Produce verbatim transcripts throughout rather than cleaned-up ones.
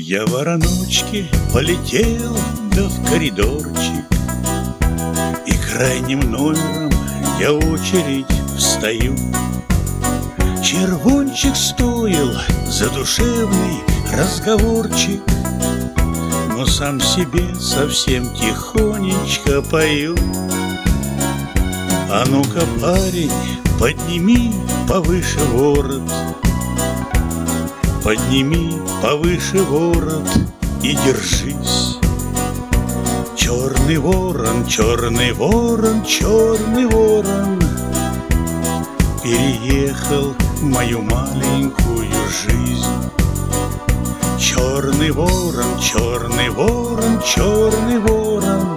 Я вороночки полетел, да в коридорчик, и крайним номером я в очередь встаю. Червончик стоил задушевный разговорчик, но сам себе совсем тихонечко пою. А ну-ка, парень, подними повыше ворот, подними повыше ворот и держись. Черный ворон, черный ворон, черный ворон переехал мою маленькую жизнь. Черный ворон, черный ворон, черный ворон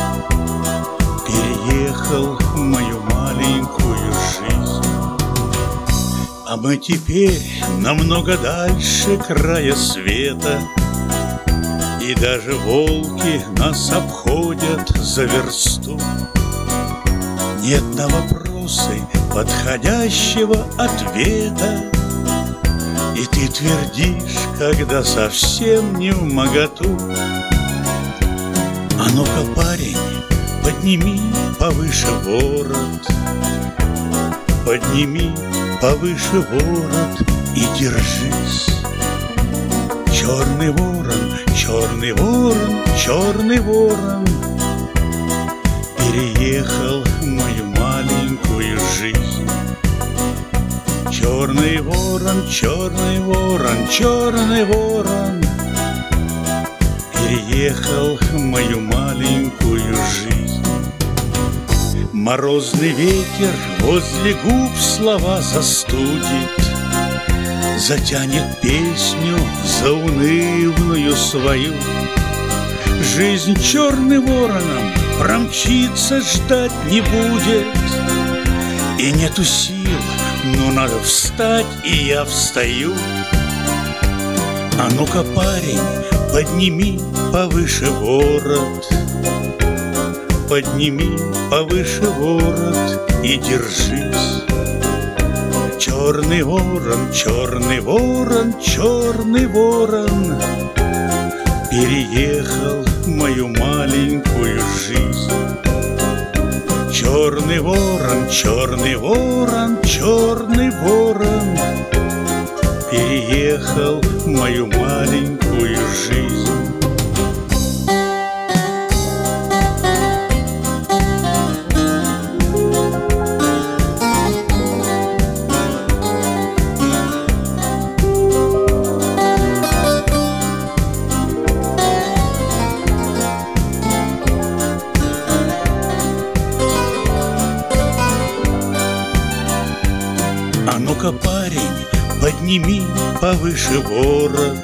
переехал мою маленькую жизнь. А мы теперь намного дальше края света, и даже волки нас обходят за версту. Нет на вопросы подходящего ответа, и ты твердишь, когда совсем не вмоготу. А ну-ка, парень, подними повыше ворот, подними повыше ворот и держись. Черный ворон, черный ворон, черный ворон переехал мою маленькую жизнь. Черный ворон, черный ворон, черный ворон переехал мою маленькую жизнь. Морозный ветер возле губ слова застудит, затянет песню заунывную свою. Жизнь черным вороном промчится, ждать не будет, и нету сил, но надо встать, и я встаю. А ну-ка, парень, подними повыше ворот, подними повыше ворот и держись. Черный ворон, черный ворон, черный ворон переехал мою маленькую жизнь. Черный ворон, черный ворон, черный ворон переехал мою маленькую жизнь. А ну-ка, парень, подними повыше ворот,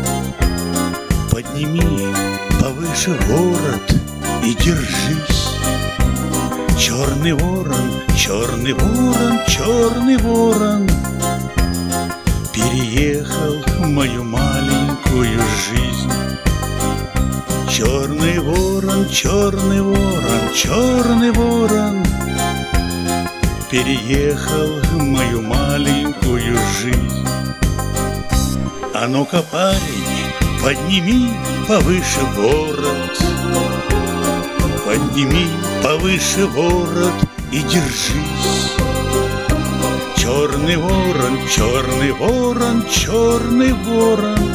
подними повыше ворот и держись. Черный ворон, черный ворон, черный ворон переехал мою маленькую жизнь. Черный ворон, черный ворон, черный ворон переехал мою маленькую жизнь. А ну-ка, парень, подними повыше ворот, подними повыше ворот и держись. Черный ворон, черный ворон, черный ворон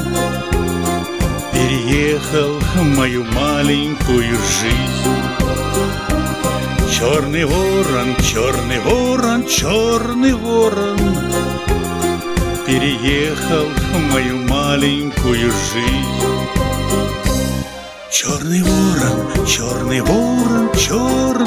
переехал мою маленькую жизнь. Черный ворон, черный ворон, черный ворон переехал мою маленькую жизнь. Черный ворон, черный ворон, черный